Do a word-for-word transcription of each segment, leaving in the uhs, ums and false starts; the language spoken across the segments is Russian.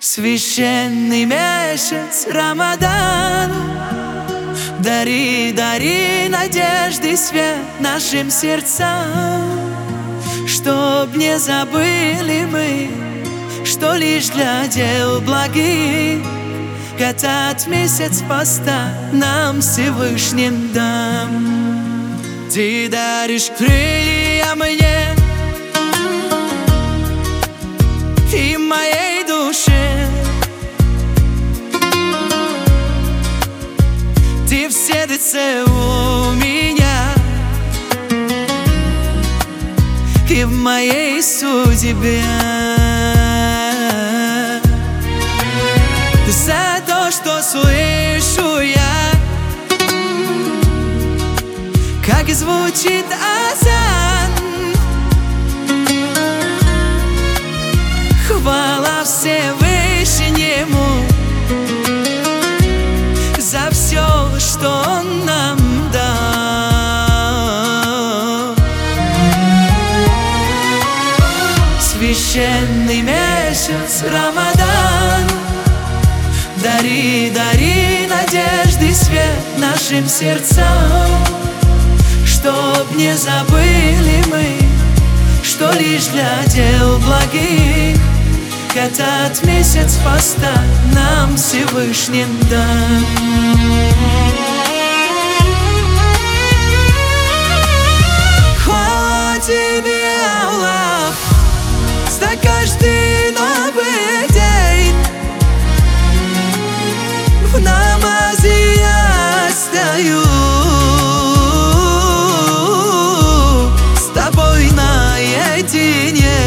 Священный месяц Рамадан, дари, дари надежды свет нашим сердцам, чтоб не забыли мы, что лишь для дел благих этот месяц поста нам Всевышним дам. Ты даришь крылья мне и моей душе, ты в сердце у меня и в моей судьбе. За то, что слышу я, как звучит азан, хвала Всевышнему за все, что Он нам дал. Священный месяц Рамадан, дари, дари надежды свет нашим сердцам, чтоб не забыли мы, что лишь для дел благих этот месяц поста нам Всевышним дан. Хвала Тебе, Аллах, за каждый новый день. В намазе я стою с Тобой наедине.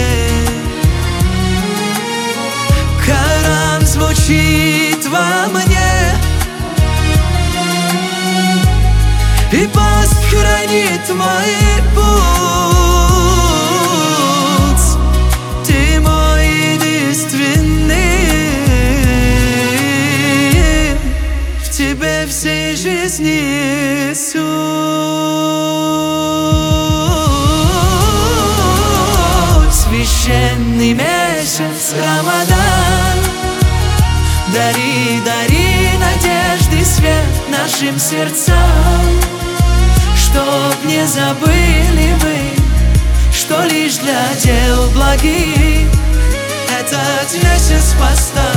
Коран звучит во мне, и пост хранит мой путь. Ты мой единственный, в Тебе всей жизни суть. Священный месяц Рамадан, дари, дари надежды свет нашим сердцам, чтоб не забыли мы, что лишь для дел благих этот месяц поста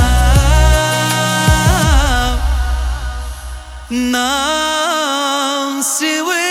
нам Всевышний